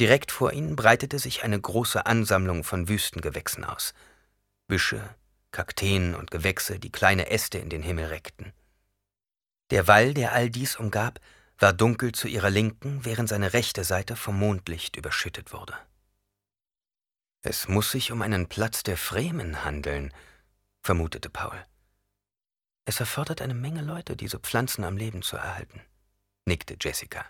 Direkt vor ihnen breitete sich eine große Ansammlung von Wüstengewächsen aus. Büsche, Kakteen und Gewächse, die kleine Äste in den Himmel reckten. Der Wall, der all dies umgab, war dunkel zu ihrer Linken, während seine rechte Seite vom Mondlicht überschüttet wurde. »Es muss sich um einen Platz der Fremen handeln«, vermutete Paul. »Es erfordert eine Menge Leute, diese Pflanzen am Leben zu erhalten«, nickte Jessica.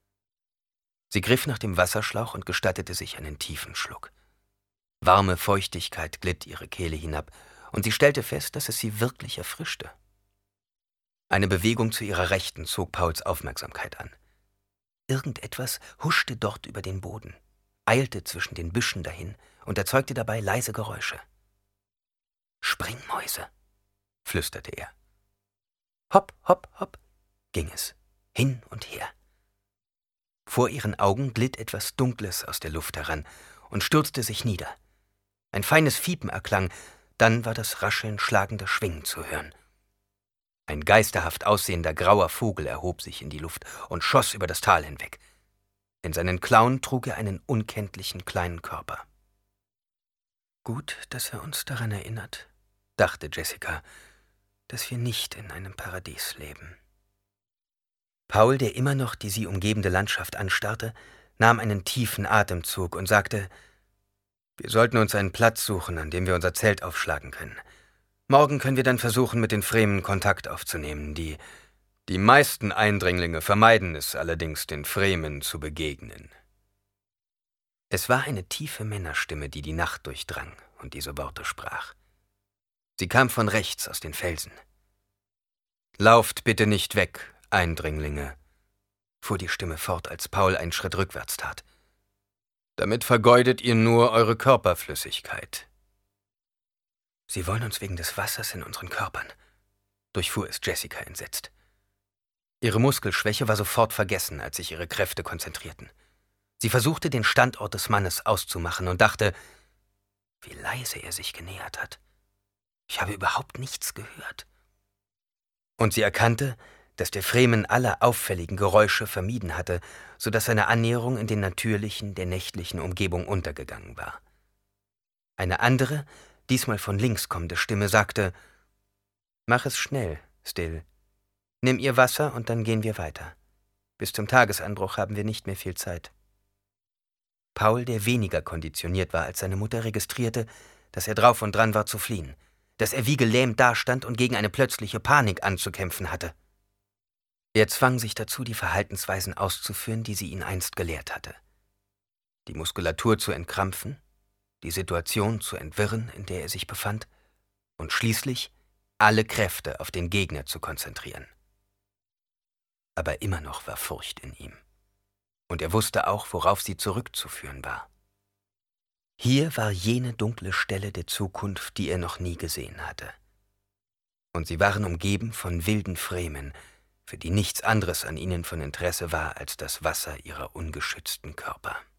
Sie griff nach dem Wasserschlauch und gestattete sich einen tiefen Schluck. Warme Feuchtigkeit glitt ihre Kehle hinab, und sie stellte fest, dass es sie wirklich erfrischte. Eine Bewegung zu ihrer Rechten zog Pauls Aufmerksamkeit an. Irgendetwas huschte dort über den Boden, eilte zwischen den Büschen dahin und erzeugte dabei leise Geräusche. »Springmäuse«, flüsterte er. Hopp, hopp, hopp, ging es, hin und her. Vor ihren Augen glitt etwas Dunkles aus der Luft heran und stürzte sich nieder. Ein feines Fiepen erklang, dann war das Rascheln schlagender Schwingen zu hören. Ein geisterhaft aussehender grauer Vogel erhob sich in die Luft und schoss über das Tal hinweg. In seinen Klauen trug er einen unkenntlichen kleinen Körper. »Gut, dass er uns daran erinnert«, dachte Jessica, »dass wir nicht in einem Paradies leben.« Paul, der immer noch die sie umgebende Landschaft anstarrte, nahm einen tiefen Atemzug und sagte, »Wir sollten uns einen Platz suchen, an dem wir unser Zelt aufschlagen können. Morgen können wir dann versuchen, mit den Fremen Kontakt aufzunehmen. Die meisten Eindringlinge vermeiden es allerdings, den Fremen zu begegnen.« Es war eine tiefe Männerstimme, die die Nacht durchdrang und diese Worte sprach. Sie kam von rechts aus den Felsen. »Lauft bitte nicht weg, Eindringlinge«, fuhr die Stimme fort, als Paul einen Schritt rückwärts tat. »Damit vergeudet ihr nur eure Körperflüssigkeit.« »Sie wollen uns wegen des Wassers in unseren Körpern«, durchfuhr es Jessica entsetzt. Ihre Muskelschwäche war sofort vergessen, als sich ihre Kräfte konzentrierten. Sie versuchte, den Standort des Mannes auszumachen und dachte, wie leise er sich genähert hat. Ich habe überhaupt nichts gehört. Und sie erkannte, dass der Fremen alle auffälligen Geräusche vermieden hatte, sodass seine Annäherung in den natürlichen, der nächtlichen Umgebung untergegangen war. Eine andere, diesmal von links kommende Stimme sagte, »Mach es schnell, Still. Nimm ihr Wasser und dann gehen wir weiter. Bis zum Tagesanbruch haben wir nicht mehr viel Zeit.« Paul, der weniger konditioniert war als seine Mutter, registrierte, dass er drauf und dran war zu fliehen, dass er wie gelähmt dastand und gegen eine plötzliche Panik anzukämpfen hatte. Er zwang sich dazu, die Verhaltensweisen auszuführen, die sie ihn einst gelehrt hatte. Die Muskulatur zu entkrampfen, die Situation zu entwirren, in der er sich befand, und schließlich alle Kräfte auf den Gegner zu konzentrieren. Aber immer noch war Furcht in ihm. Und er wusste auch, worauf sie zurückzuführen war. Hier war jene dunkle Stelle der Zukunft, die er noch nie gesehen hatte. Und sie waren umgeben von wilden Fremen, für die nichts anderes an ihnen von Interesse war als das Wasser ihrer ungeschützten Körper.